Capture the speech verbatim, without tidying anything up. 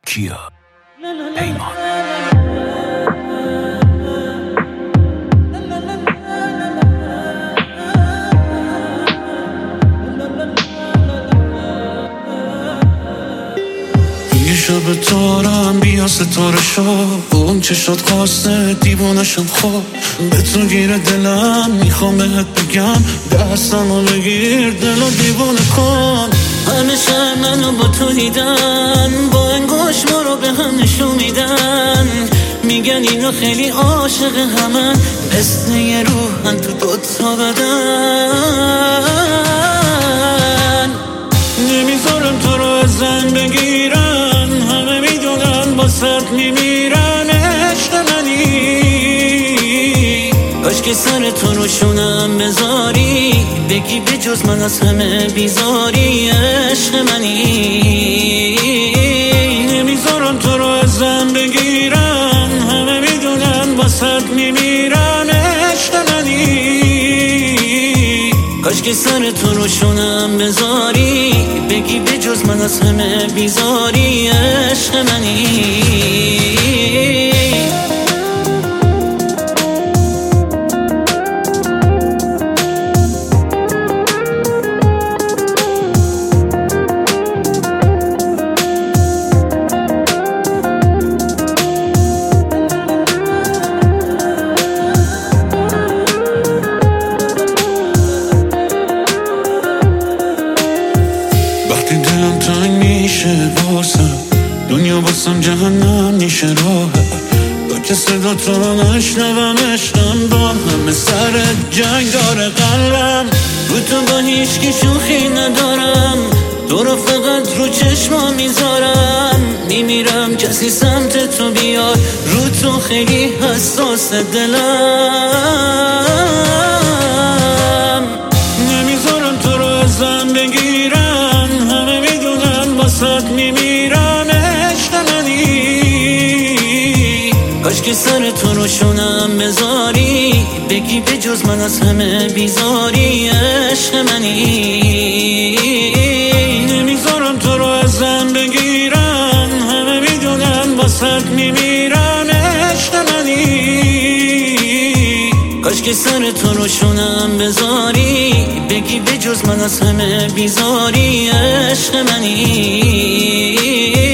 کیا پیمان. یه شب تارم بیا ستاره شو، اون چشات خواسته دیوانشم خواب، به تو گیره دلم میخوام بهت بگم دستمو بگیر دلو دیوانه کن. همیشه منو با تو دیدن، با انگوش ما رو به هم نشون میدن، میگن اینا خیلی عاشق همن، مثل یه روحن تو دوتا بدن. نمیذارم تو رو ازم بگیرن، همه میدونن با صد میمیرن. عشق منی کاش که سر تو رو شونم بذاری، بگی به جز من از همه بیزاری. عشق منی نمیذارم تو رو ازم بگیرن، همه میدونن با صد میمیرن. عشق منی کاش که سر تو رو شونم بذاری، بگی به جز من از همه بیزاری. عشق منی وقتی دلم تنگ میشه واسم، دنیا واسم جهنم میشه راحت. با که صدا تو رو نشنوم عشقم، با همه سر جنگ داره قلبم. رو تو با هیچکی شوخی ندارم، تو رو فقط رو چشما میذارم، میمیرم کسی سمت تو بیاد، رو تو خیلی حساس دلم. نمیذارم تو رو ازم بگیرن، همه میدونن با صد میمیرن. عشق منی کاش که سر تو رو شونم بذاری، بگی به جز من از همه بیزاری. عشق منی نمیذارم تو رو ازم بگیرن، همه میدونن با صد میمیرن. عشق منی کاش که سر تو رو شونم بذاری، بگی به جز من از همه بیزاری. عشق منی